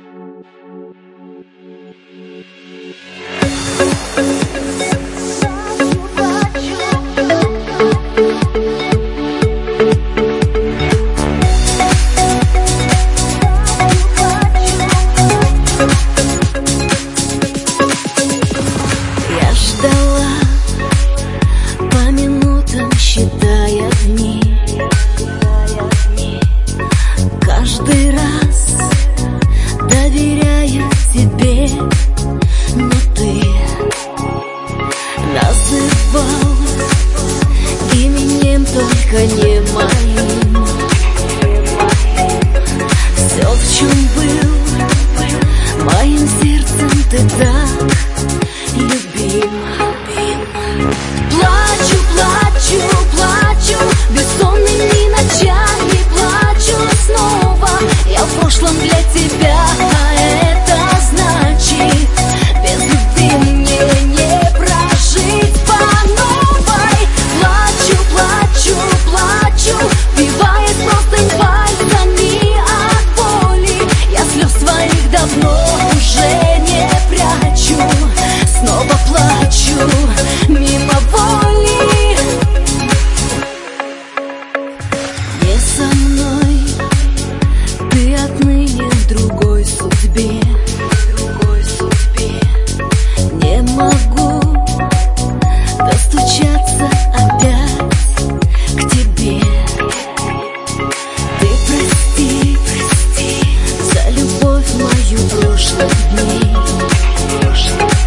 Считая дни, каждый раз доверяя тебе, но ты называл именем только не моим. Все, в чем был моим сердцем, ты так любим. Плачу, плачу, плачу, бессонными ночами плачу снова. Я в прошлом для тебя, а это значит, без любви мне не прожить по новой. Плачу, плачу, плачу, вбивает простынь пальцами от боли. Я слез своих давно уже не прячу, снова плачу мимо воли. Не со мной, ты отныне в другой судьбе. Не могу достучаться опять к тебе. Ты прости, прости за любовь мою прошлых дней.